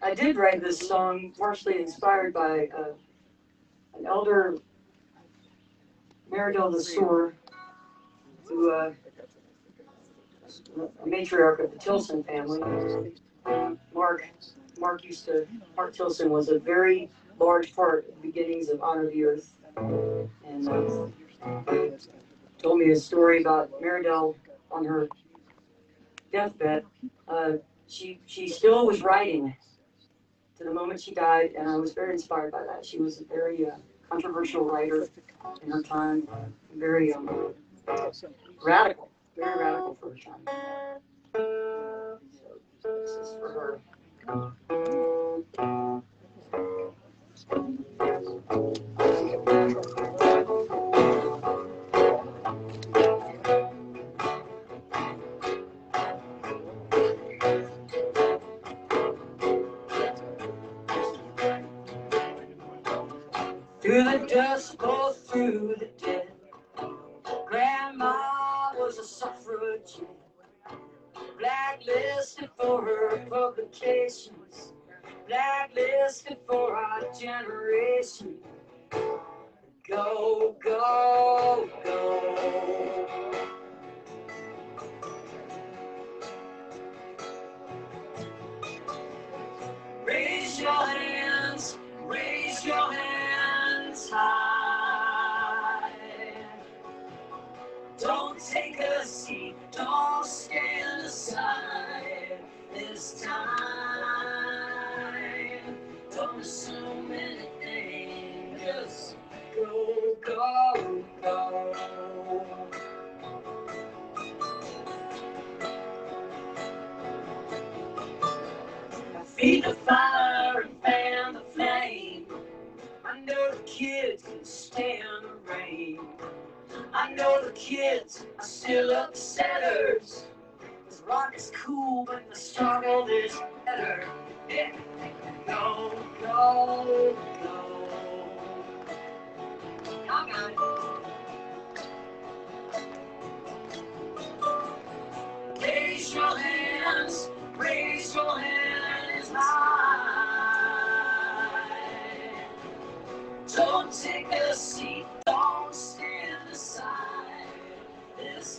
I did write this song partially inspired by an elder Meridel Lesueur, who a matriarch of the Tilson family. Mark, Mark Tilson was a very large part of the beginnings of Honor the Earth, and told me a story about Meridel on her deathbed. Uh, she still was writing to the moment she died, and I was very inspired by that. She was a very controversial writer in her time, very radical, very radical for her time. So this is for her. Through the dust, go through the dead. Grandma was a suffragette, blacklisted for her publications, blacklisted for our generation. Go, go, go. Raise your hands high. Don't take a seat, don't stand aside this time. Don't assume anything, just go, go, go. Feed the fire and fan the flame. I know the kids can stand the rain. I know the kids are still upsetters. Cause rock is cool, but the struggle is better. Yeah. Go, go, go. I got it. Raise your hands high. Don't take a seat, don't stand aside this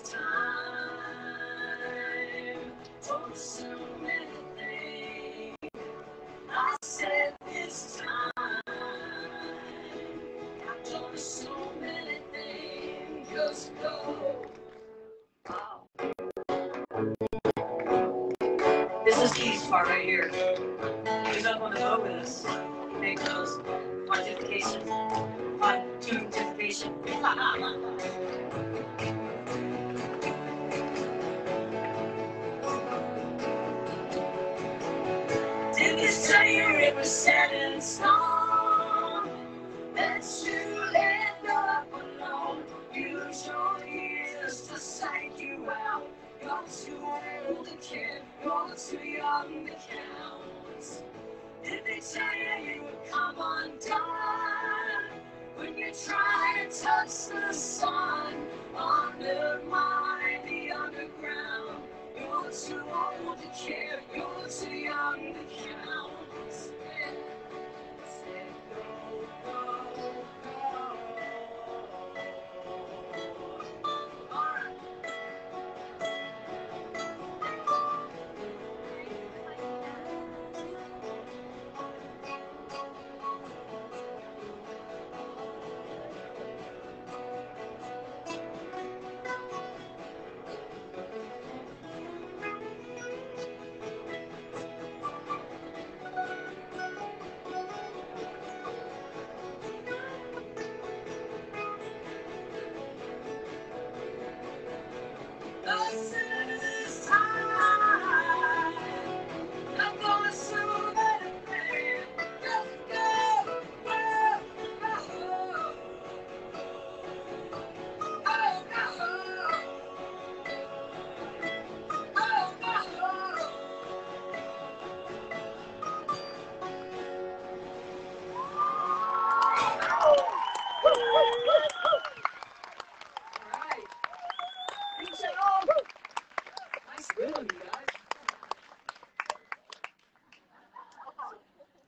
time. Don't assume anything. I said this time. I don't assume anything, just go. Wow. This is Keith's part right here. He's up on the boat with us. He makes those pontifications. Pontification. Did this tell you it was set in stone? That you end up alone. Use your ears to psych you out. You're too old to care, you're too young to count. Did they tell you you would come undone when you try to touch the sun? Undermine the underground. You're too old to care, you're too young to